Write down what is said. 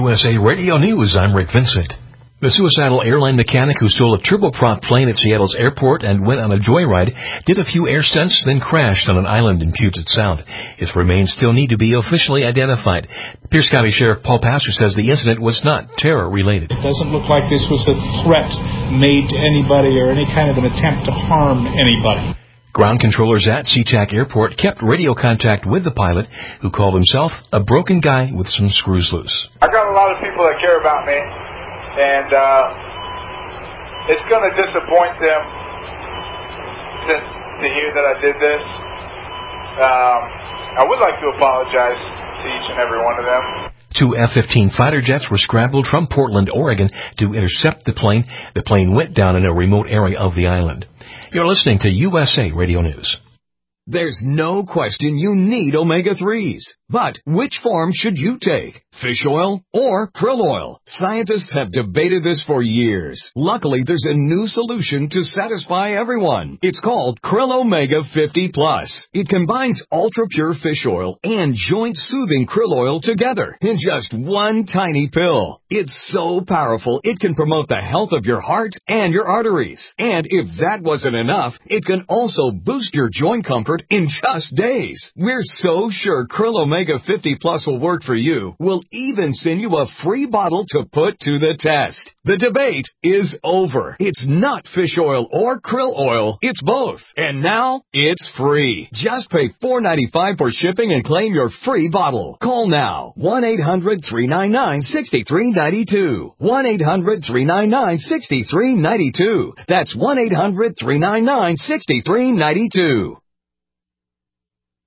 USA Radio News, I'm Rick Vincent. The suicidal airline mechanic who stole a turboprop plane at Seattle's airport and went on a joyride did a few air stunts, then crashed on an island in Puget Sound. His remains still need to be officially identified. Pierce County Sheriff Paul Pastor says the incident was not terror-related. It doesn't look like this was a threat made to anybody or any kind of an attempt to harm anybody. Ground controllers at SeaTac Airport kept radio contact with the pilot, who called himself a broken guy with some screws loose. I got a lot of people that care about me, and it's going to disappoint them to hear that I did this. I would like to apologize to each and every one of them. 2 F-15 fighter jets were scrambled from Portland, Oregon, to intercept the plane. The plane went down in a remote area of the island. You're listening to USA Radio News. There's no question you need omega-3s. But which form should you take? Fish oil or krill oil? Scientists have debated this for years. Luckily, there's a new solution to satisfy everyone. It's called Krill Omega 50 Plus. It combines ultra-pure fish oil and joint-soothing krill oil together in just one tiny pill. It's so powerful, it can promote the health of your heart and your arteries. And if that wasn't enough, it can also boost your joint comfort in just days. We're so sure Krill Omega 50 Plus will work for you. We'll even send you a free bottle to put to the test. The debate is over. It's not fish oil or krill oil. It's both. And now it's free. Just pay $4.95 for shipping and claim your free bottle. Call now. 1-800-399-6392. 1-800-399-6392. That's 1-800-399-6392.